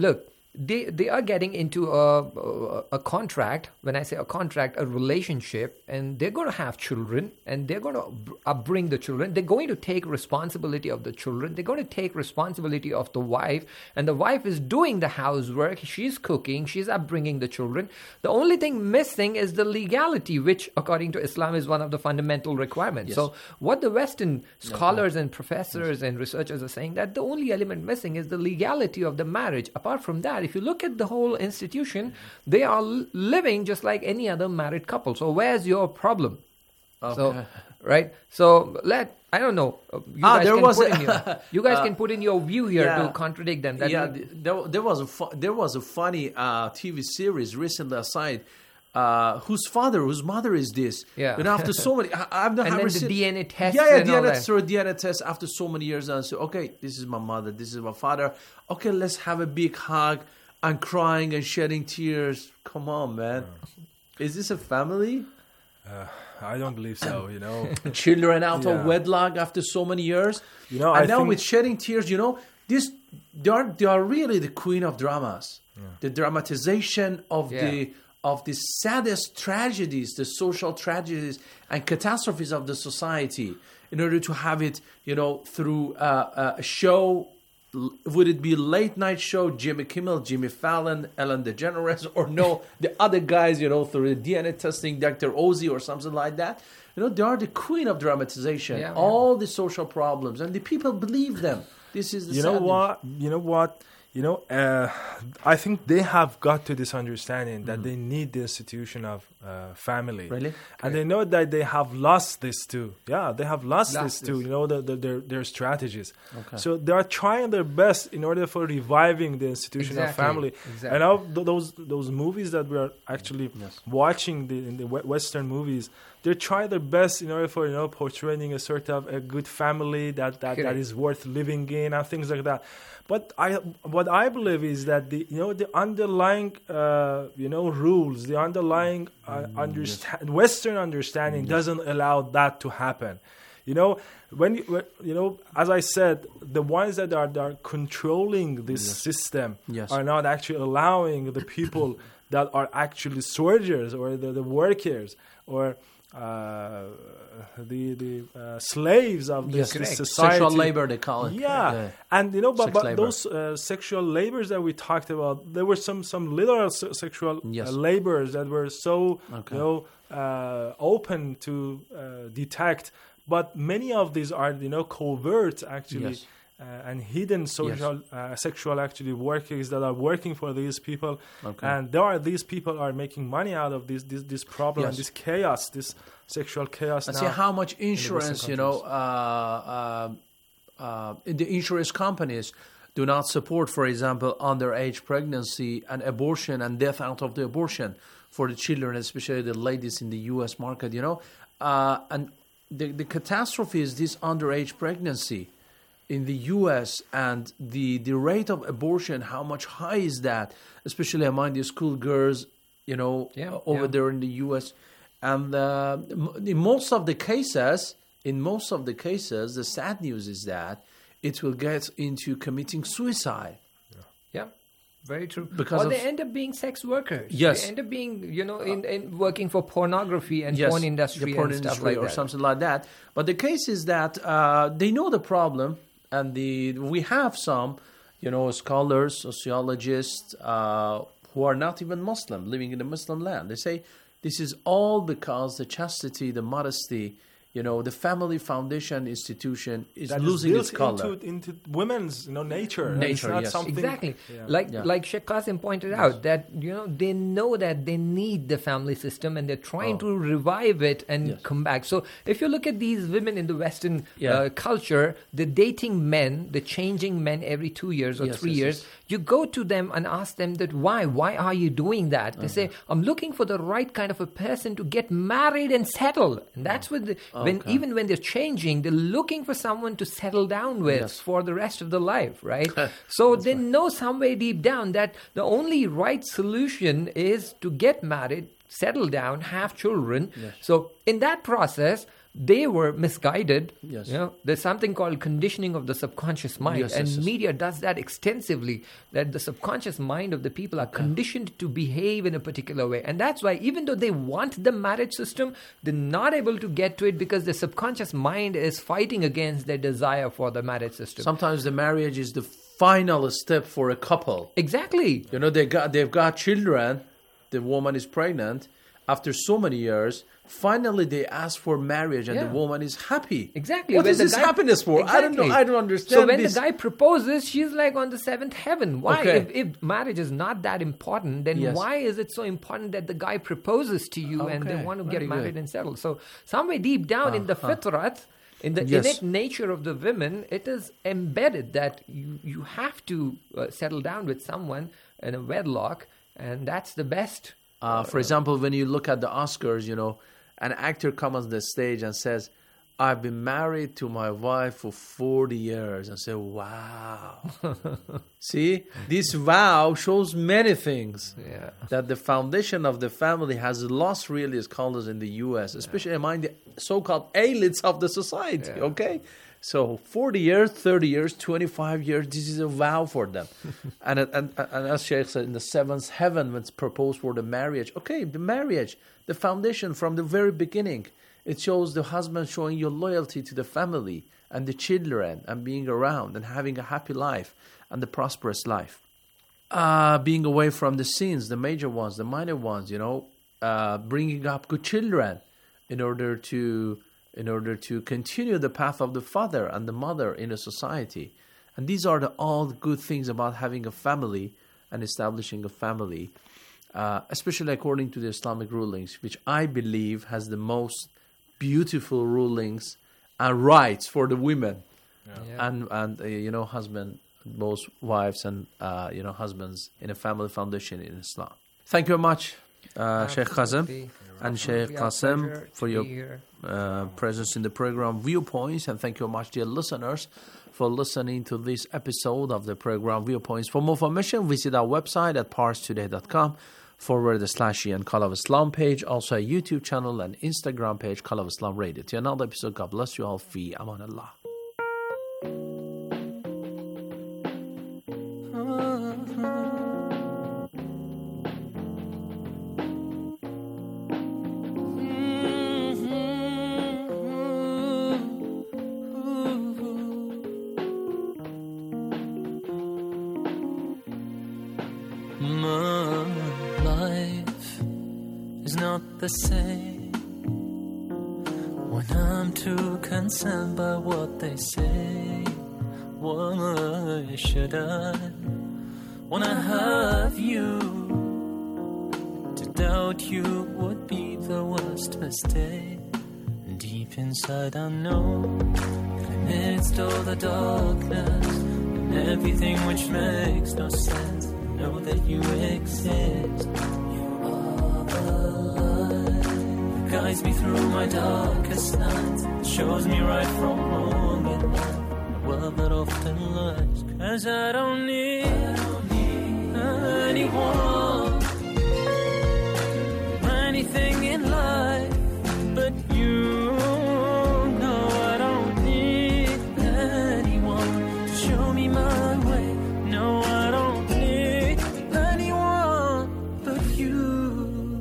they they are getting into a, a a contract. When I say a contract, a relationship, and they're going to have children, and they're going to upbring the children. They're going to take responsibility of the children. They're going to take responsibility of the wife, and the wife is doing the housework. She's cooking. She's upbringing the children. The only thing missing is the legality, which, according to Islam, is one of the fundamental requirements. Yes. So, what the Western scholars and professors and researchers are saying, that the only element missing is the legality of the marriage. Apart from that, if you look at the whole institution, they are l- living just like any other married couple. So where's your problem? Okay. So, right? So let I don't know. You Ah, guys there can was put a- in your, you guys uh, can put in your view here yeah. to contradict them. That yeah, will- th- there, there was a fu- there was a funny uh, T V series recently aside. Uh, whose father, whose mother is this? Yeah. And after so many, I, I've not And ever then the seen D N A tests Yeah, yeah, and D all N A that. test, or D N A test after so many years, and I say, okay, this is my mother, this is my father. Okay, let's have a big hug and crying and shedding tears. Come on, man. Is this a family? Uh, I don't believe so. You know, Children out Yeah. of wedlock after so many years. You know, and I now think- with shedding tears, you know, this they are they are really the queen of dramas. The dramatization of Yeah. the of the saddest tragedies, the social tragedies and catastrophes of the society, in order to have it, you know, through uh, a show. L- Would it be late night show, Jimmy Kimmel, Jimmy Fallon, Ellen DeGeneres, or no, the other guys, you know, through the D N A testing, Doctor Ozzy or something like that? You know, they are the queen of dramatization. Yeah, all the social problems, and the people believe them. This is the you know sadness. what? You know what? You know, uh, I think they have got to this understanding that they need the institution of uh, family. Really? And they know that they have lost this too. Yeah, they have lost, Lost this too. this. You know, the, the, their their strategies. Okay. So they are trying their best in order for reviving the institution of Exactly, family. exactly. And now th- those those movies that we are actually Yes. watching the, in the we- Western movies, they're trying their best in order for you know portraying a sort of a good family that that, that Correct. is worth living in and things like that. But I, what I believe is that the you know the underlying uh, you know rules, the underlying uh, understand Western understanding doesn't allow that to happen. You know when you, when- you know as I said, the ones that are, that are controlling this system Yes. are not actually allowing the people that are actually soldiers or the, the workers or uh, the the uh, slaves of this, Yes, this correct. society. Sexual labor, they call it. Yeah, Yeah. and you know, but, Sex but labor. those uh, sexual labors that we talked about, there were some some little se- sexual Yes. uh, labors that were so Okay. you know uh, open to uh, detect, but many of these are you know covert actually. Yes. Uh, and hidden social uh, sexual actually workers that are working for these people, Okay. and there are these people are making money out of this this, this problem and Yes. this chaos, this sexual chaos. And now see how much in the insurance, Western you know, countries. uh, uh, uh, the insurance companies do not support, for example, underage pregnancy and abortion and death out of the abortion for the children, especially the ladies in the U S market, you know. Uh, and the, the catastrophe is this underage pregnancy in the U S and the, the rate of abortion, how much high is that, especially among the schoolgirls, you know, Yeah, uh, over yeah. there in the U S. And uh, m- in most of the cases, in most of the cases, the sad news is that it will get into committing suicide. Yeah, very true. Because or of- they end up being sex workers. Yes. They end up being, you know, in, in working for pornography and Yes, porn industry the porn and stuff industry like or that. something like that. But the case is that uh, they know the problem, and the we have some, you know, scholars, sociologists uh, who are not even Muslim, living in a Muslim land. They say this is all because the chastity, the modesty, you know, the family foundation institution is That is losing built its color. into, into women's you know nature. Nature, It's not yes. something, Exactly. Yeah. Like Yeah. like Sheikh Qasim pointed out that you know they know that they need the family system and they're trying Oh. to revive it and Yes. come back. So if you look at these women in the Western Yeah. uh, culture, the dating men, the changing men every two years or Yes, three yes, years, yes. you go to them and ask them that why? Why are you doing that? They say, I'm looking for the right kind of a person to get married and settle. And that's what the, when Okay. even when they're changing, they're looking for someone to settle down with Yes. for the rest of the life, right? So they know somewhere deep down that the only right solution is to get married, settle down, have children. Yes. So in that process, they were misguided. Yes. You know, there's something called conditioning of the subconscious mind, Yes, and yes, yes. media does that extensively. That the subconscious mind of the people are conditioned to behave in a particular way, and that's why even though they want the marriage system, they're not able to get to it because the subconscious mind is fighting against their desire for the marriage system. Sometimes the marriage is the final step for a couple. Exactly. You know, they got they've got children. The woman is pregnant. After so many years, finally they ask for marriage, and Yeah. the woman is happy. Exactly. What When is the this guy- happiness for? I don't know. Exactly. I don't understand So when this. the guy proposes, she's like on the seventh heaven. Why? Okay. If, if marriage is not that important, then Yes. why is it so important that the guy proposes to you and they Okay. want to Very get married good. and settle? So somewhere deep down in the Uh-huh. fitrat, in the Yes. innate nature of the women, it is embedded that you, you have to uh, settle down with someone in a wedlock, and that's the best. Uh, for example, when you look at the Oscars, you know, an actor comes on the stage and says, I've been married to my wife for forty years. And say, wow. See, this vow shows many things. Yeah. That the foundation of the family has lost really its colors in the U S, especially among the so-called elites of the society, Yeah. okay? So forty years, thirty years, twenty-five years, this is a vow for them. and, and, and as Sheikh said, in the seventh heaven, when it's proposed for the marriage, okay, the marriage, the foundation from the very beginning, it shows the husband showing your loyalty to the family and the children and being around and having a happy life and the prosperous life. Uh, being away from the sins, the major ones, the minor ones, you know, uh, bringing up good children in order to in order to continue the path of the father and the mother in a society. And these are the, all the good things about having a family and establishing a family, uh, especially according to the Islamic rulings, which I believe has the most beautiful rulings and rights for the women. Yeah. Yeah. And, and uh, you know, husband, both wives and, uh, you know, husbands in a family foundation in Islam. Thank you very much, uh, Sheikh Kazem Absolutely. and Sheikh Absolutely. Our Qasem pleasure for to your be here. uh, presence in the program Viewpoints, and thank you very much, dear listeners, for listening to this episode of the program Viewpoints. For more information, visit our website at parstoday dot com forward slash and Call of Islam page, also a YouTube channel and Instagram page, Call of Islam Radio. To another episode, God bless you all. Fi Aman Allah. My life is not the same when I'm too concerned by what they say. Why should I, when I have you, to doubt you would be the worst mistake. Deep inside I know, amidst all the darkness and everything which makes no sense, know that you exist. You are the light that guides me through my darkest nights, shows me right from wrong in life, the world that often lies. Cause I don't need, I don't need anyone or anything in life but you. No, I don't need anyone to show me my way. No, I don't need anyone but you.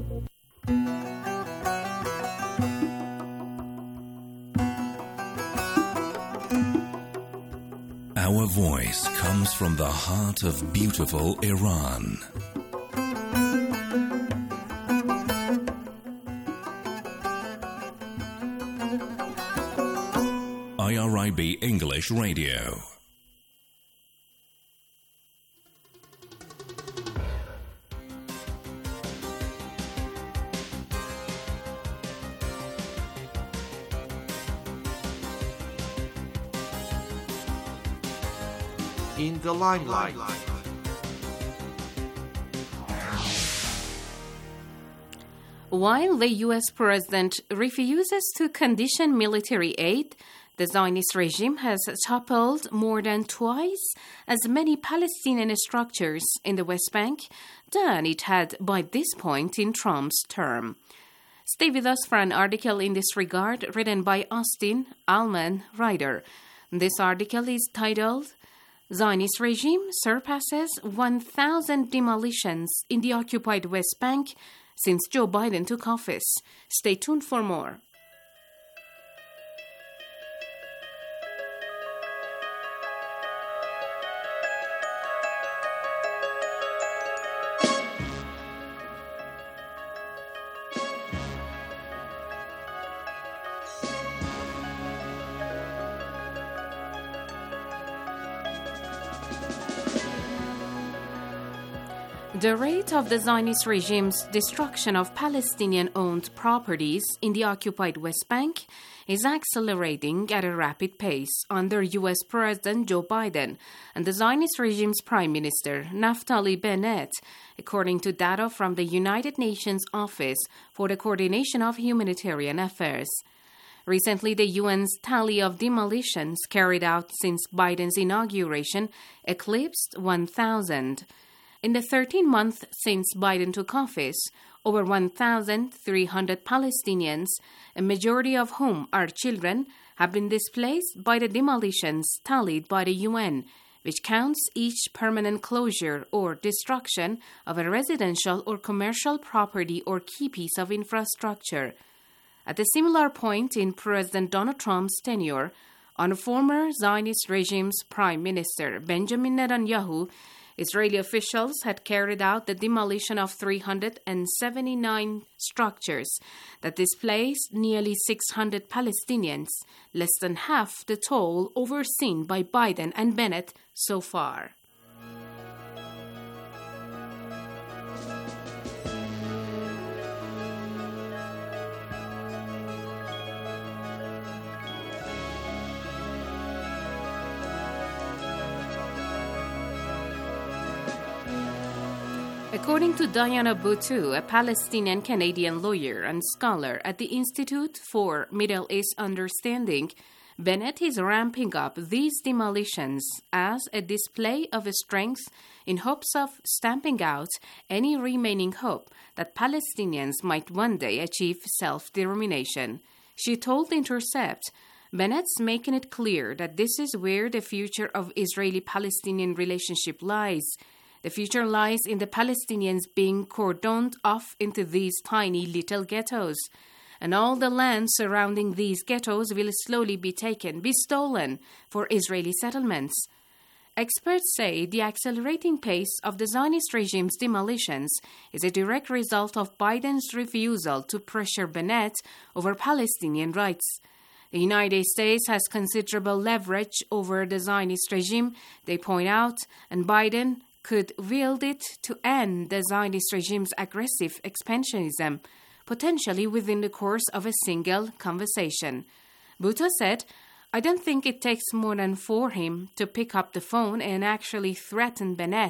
Our voice comes from the heart of beautiful Iran. I R I B English Radio. In the limelight. While the U S president refuses to condition military aid, the Zionist regime has toppled more than twice as many Palestinian structures in the West Bank than it had by this point in Trump's term. Stay with us for an article in this regard written by Austin Allman Ryder. This article is titled, Zionist Regime Surpasses one thousand Demolitions in the Occupied West Bank Since Joe Biden Took Office. Stay tuned for more. The rate of the Zionist regime's destruction of Palestinian-owned properties in the occupied West Bank is accelerating at a rapid pace under U S President Joe Biden and the Zionist regime's Prime Minister Naftali Bennett, according to data from the United Nations Office for the Coordination of Humanitarian Affairs. Recently, the U N's tally of demolitions carried out since Biden's inauguration eclipsed one thousand. In the thirteen months since Biden took office, over one thousand three hundred Palestinians, a majority of whom are children, have been displaced by the demolitions tallied by the U N, which counts each permanent closure or destruction of a residential or commercial property or key piece of infrastructure. At a similar point in President Donald Trump's tenure, on former Zionist regime's Prime Minister Benjamin Netanyahu, Israeli officials had carried out the demolition of three hundred seventy-nine structures that displaced nearly six hundred Palestinians, less than half the toll overseen by Biden and Bennett so far. According to Diana Boutou, a Palestinian-Canadian lawyer and scholar at the Institute for Middle East Understanding, Bennett is ramping up these demolitions as a display of strength in hopes of stamping out any remaining hope that Palestinians might one day achieve self-determination. She told Intercept, Bennett's making it clear that this is where the future of Israeli-Palestinian relationship lies. The future lies in the Palestinians being cordoned off into these tiny little ghettos. And all the land surrounding these ghettos will slowly be taken, be stolen for Israeli settlements. Experts say the accelerating pace of the Zionist regime's demolitions is a direct result of Biden's refusal to pressure Bennett over Palestinian rights. The United States has considerable leverage over the Zionist regime, they point out, and Biden could wield it to end the Zionist regime's aggressive expansionism, potentially within the course of a single conversation. Boutou said, I don't think it takes more than for him to pick up the phone and actually threaten Bennett.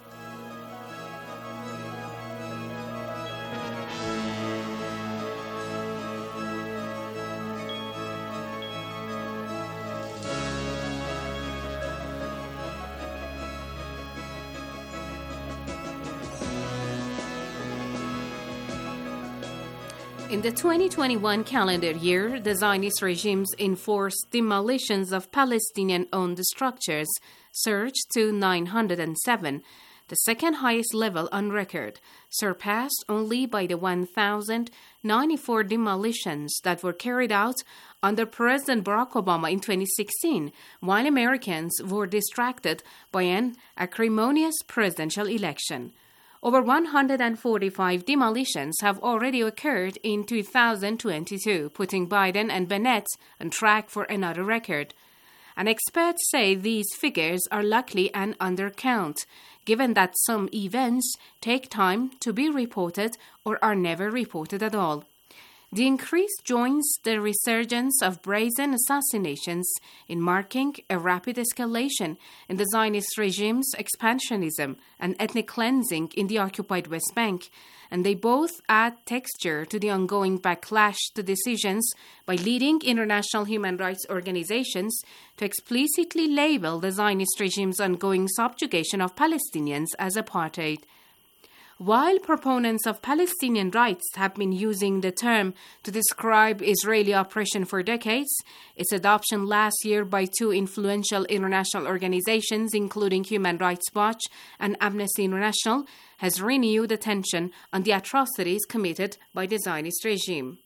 In the twenty twenty-one calendar year, the Zionist regime's enforced demolitions of Palestinian-owned structures surged to nine hundred seven, the second highest level on record, surpassed only by the one thousand ninety-four demolitions that were carried out under President Barack Obama in twenty sixteen, while Americans were distracted by an acrimonious presidential election. Over one hundred forty-five demolitions have already occurred in two thousand twenty-two, putting Biden and Bennett on track for another record. And experts say these figures are likely an undercount, given that some events take time to be reported or are never reported at all. The increase joins the resurgence of brazen assassinations in marking a rapid escalation in the Zionist regime's expansionism and ethnic cleansing in the occupied West Bank, and they both add texture to the ongoing backlash to decisions by leading international human rights organizations to explicitly label the Zionist regime's ongoing subjugation of Palestinians as apartheid. While proponents of Palestinian rights have been using the term to describe Israeli oppression for decades, its adoption last year by two influential international organizations, including Human Rights Watch and Amnesty International, has renewed attention on the atrocities committed by the Zionist regime.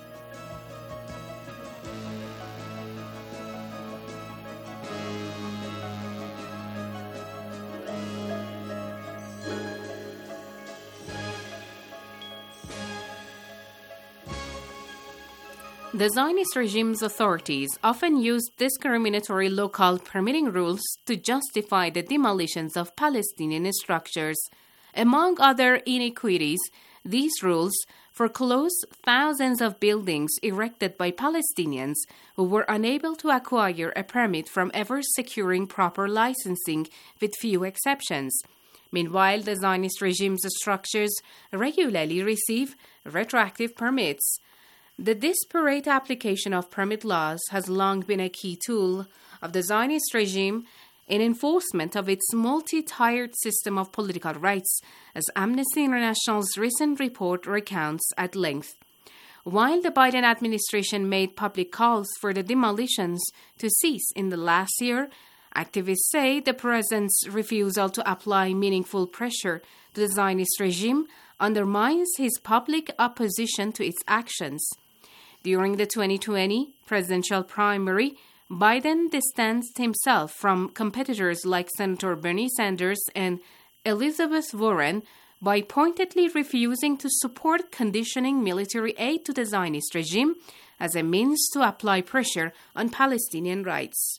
The Zionist regime's authorities often used discriminatory local permitting rules to justify the demolitions of Palestinian structures. Among other inequities, these rules foreclosed thousands of buildings erected by Palestinians who were unable to acquire a permit from ever securing proper licensing, with few exceptions. Meanwhile, the Zionist regime's structures regularly receive retroactive permits. The disparate application of permit laws has long been a key tool of the Zionist regime in enforcement of its multi-tiered system of political rights, as Amnesty International's recent report recounts at length. While the Biden administration made public calls for the demolitions to cease in the last year, activists say the president's refusal to apply meaningful pressure to the Zionist regime undermines his public opposition to its actions. During the twenty twenty presidential primary, Biden distanced himself from competitors like Senator Bernie Sanders and Elizabeth Warren by pointedly refusing to support conditioning military aid to the Zionist regime as a means to apply pressure on Palestinian rights.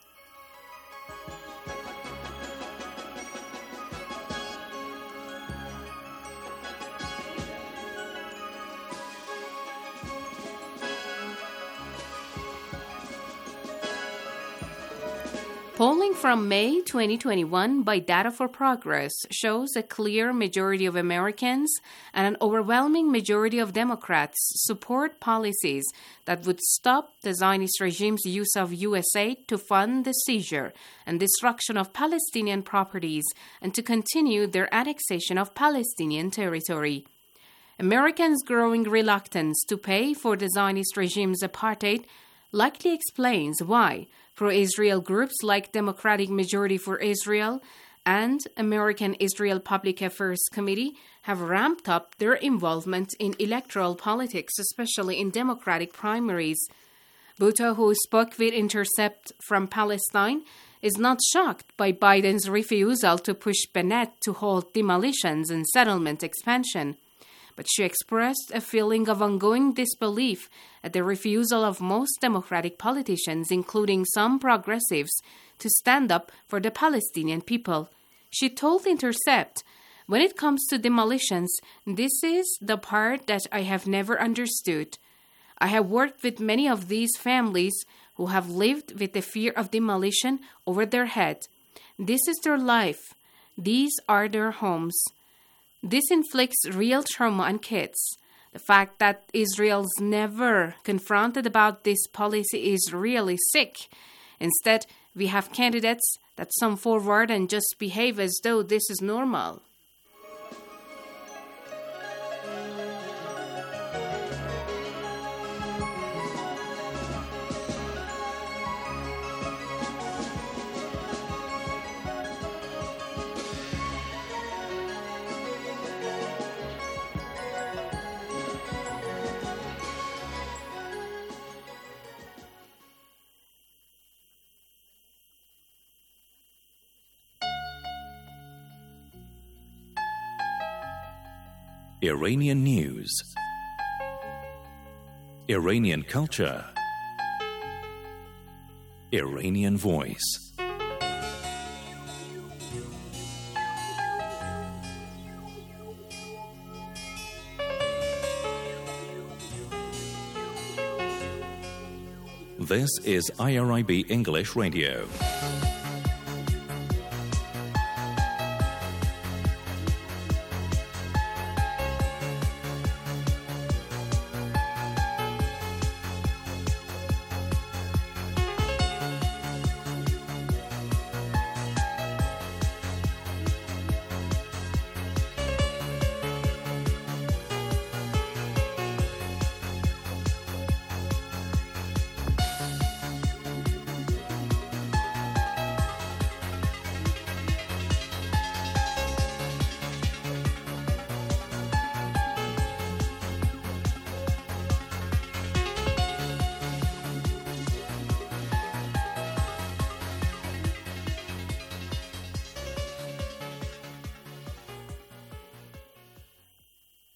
Polling from May twenty twenty-one by Data for Progress shows a clear majority of Americans and an overwhelming majority of Democrats support policies that would stop the Zionist regime's use of U S aid to fund the seizure and destruction of Palestinian properties and to continue their annexation of Palestinian territory. Americans' growing reluctance to pay for the Zionist regime's apartheid likely explains why pro-Israel groups like Democratic Majority for Israel and American Israel Public Affairs Committee have ramped up their involvement in electoral politics, especially in Democratic primaries. Bhutto, who spoke with Intercept from Palestine, is not shocked by Biden's refusal to push Bennett to halt demolitions and settlement expansion. But she expressed a feeling of ongoing disbelief at the refusal of most Democratic politicians, including some progressives, to stand up for the Palestinian people. She told Intercept, "When it comes to demolitions, this is the part that I have never understood. I have worked with many of these families who have lived with the fear of demolition over their head. This is their life. These are their homes. This inflicts real trauma on kids. The fact that Israel's never confronted about this policy is really sick. Instead, we have candidates that come forward and just behave as though this is normal." Iranian news, Iranian culture, Iranian voice. This is I R I B English Radio.